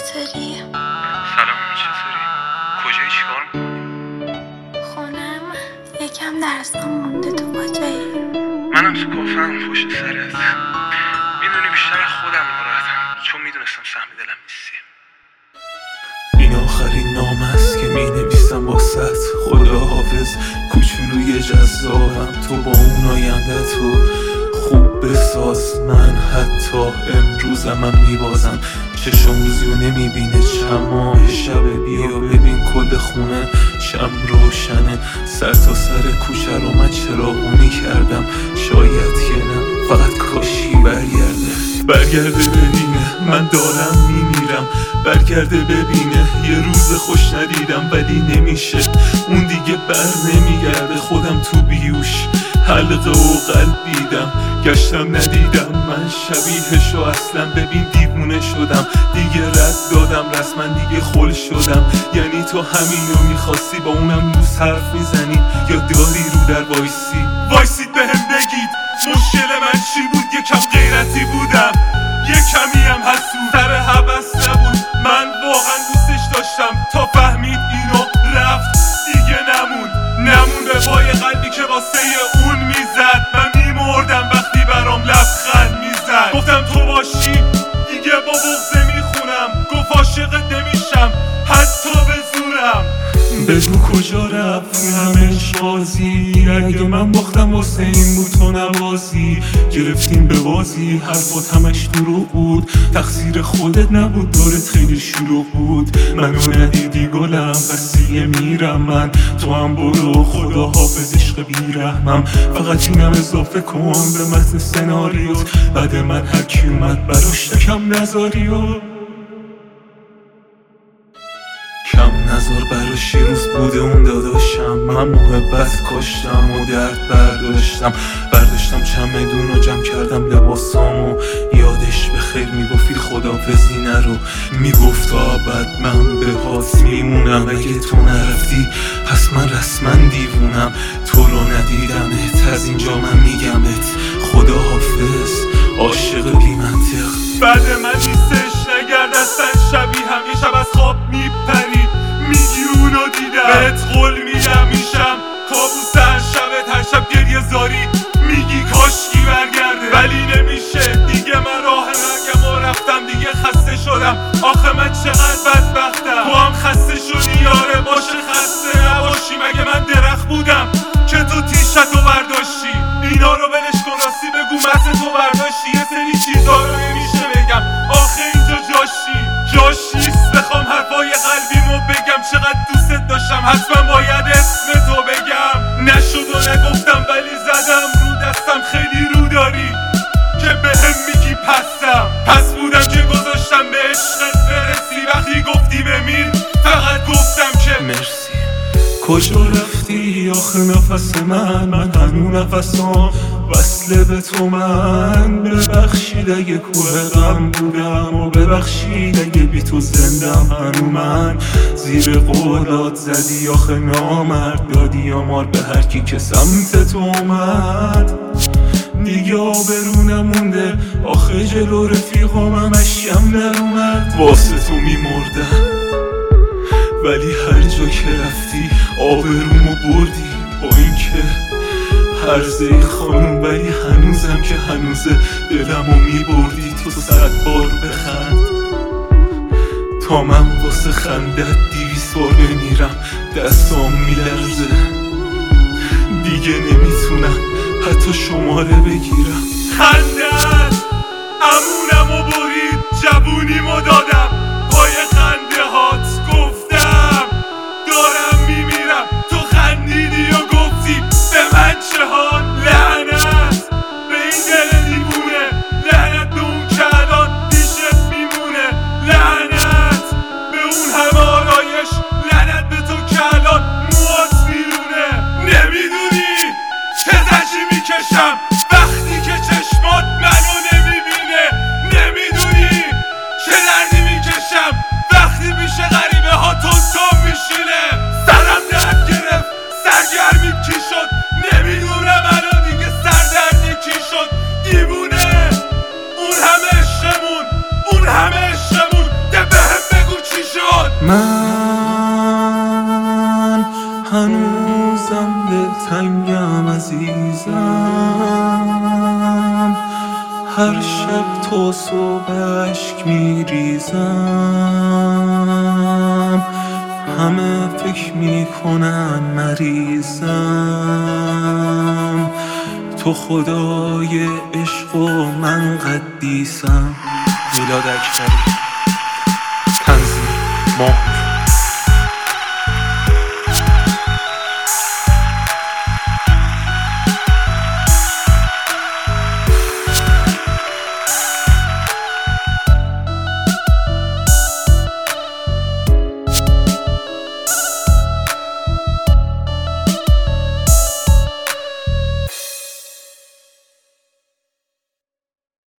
چطوری؟ سلام، چطوری؟ کجایی؟ چیکار میکنی؟ خونم یکم درسام مونده. تو کجایی؟ منم تو کافم پشت سرت. میدونی بیشتر از خودم ناراحتم چون میدونستم سهم دلم نیستی. این آخرین نام است که مینویسم واسط. خدا حافظ کوچولوی جذابم، تو با اون آینده تو خوب بساز. من حتی امروزم میبازم چشم روزیو نمیبینه. چند ماه شبه، بیا ببین کل خونه شم روشنه. سر تا سر کوچه رو من چراغونی کردم. شاید که نه، فقط کاشی برگرده ببینه من دارم میمیرم. برگرده ببینه یه روز خوش ندیدم ولی نمیشه اون دیگه بر نمیگرده. خودم تو بیوش حلقه و قلب دیدم، گشتم ندیدم من شبیهشو اصلا. ببین دیوونه شدم دیگه، رد دادم رسما دیگه خل شدم. یعنی تو همینو میخواستی، با اونم روز حرف میزنی یا داری رو در وایسید بهم بگید مشکل من چی بود؟ یکم غیرتی بودم، یه کمی هم حسود، سر حوث نبود. من واقعا دوستش داشتم تا فهمید اینو رفت دیگه نمون به پای قلبی که واسه اون میزد. من میمردم وقتی برام لبخند میزد. گفتم تو باشی دیگه با بغضه میخونم. گفت عاشقت نمیشم حتی به زورم. بگو کجا رفت همش بازی؟ اگه من باختم واسه این بود تو نوازی. گرفتیم به بازی، حرفات همش دروغ بود. تقصیر خودت نبود، دارت خیلی شلوغ بود. منو ندیدی گلم پس دیگه میرم من. تو هم برو، خدا حافظ عشق بیرحمم. فقط اینم اضافه کن به متن سناریوت، بعد من هرکی اومد براش کم نذاری و کم نظر براش. یه روز بوده اون داداشم، من محبت کاشتم و درد برداشتم چمدون و جمع کردم لباسامو. یادش به خیر میگفتی خداحافظی نرو، میگفت تا ابد من به هات میمونم. اگه تو نرفتی پس من رسما دیوونم. تو رو ندیدمت، از اینجا من میگمت خداحافظ عاشق بی منطق. بعد من نیستش، نگرد اصلا شبیه هم. یه شب از خواب میپری میگی اونو دیدم، بهت قول میدم میشم کابوس هر شبت. هر شب گریه زاری میگی کاشکی برگرده ولی نمیشه دیگه. من راه مرگم و رفتم دیگه، خسته شدم. آخه من چقدر بدبختم. تو هم خسته شدی یاره، باشه خسته نباشی. مگه من درخت بودم که تو تیشتو برداشتی؟ اینا رو ولش کن، راستی بگو متن تو برداشتی. یه سری چیزا رو نمیشه بگم، آخه اینجا جاش نیست بخوام حرفای قلبیمو بگم. چقدر دوستت داشتم، حتما باید اسم تو بگم. نشد و نگفتم ولی زدم رو دستم. خیلی رو داری که بهم میگی پس بودم که گذاشتم به عشقت برسی. وقتی گفتی بمیر فقط گفتم که مرسی. کجا رفتی آخه نفس من هنو نفسام وصله به تو. من ببخشید اگه کوه غم بودم و ببخشید اگه بی تو زندم. هنو من زیر قولات زدی آخه نامرد، دادی آمار به هر کی که سمت تو اومد. دیگه آبرو نمونده آخه جلو رفیقام همشیم نرومد. واسه تو میمردم ولی هر جا که رفتی آبرومو بردی. با اینکه هرزه خانوم ولی هنوزم که هنوزه دلمو میبردی. تو 100 بار بخند تا من واسه خندت 200 بار بمیرم. دستام میلرزه دیگه نمیتونم حتی شماره بگیرم. خندت امونمو برید، جوونیمو دادم پای خنده هات. گفتم دارم میمیرم، تو خندیدی و گفتی به من چه حال. لعنت به این دل دیوونه، لعنت به اون که الان پیشت میمونه. لعنت به اون همه آرایش، لعنت به تو که الان موات بیرونه. نمیدونی چه زجی میکشم وقتی که چشمات منو نمیبینه. نمیدونی چه هر شب تا صبح اشک میریزم، همه فکر میکنن مریضم، تو خدای عشق و من قدیسم. میلاد اکبری.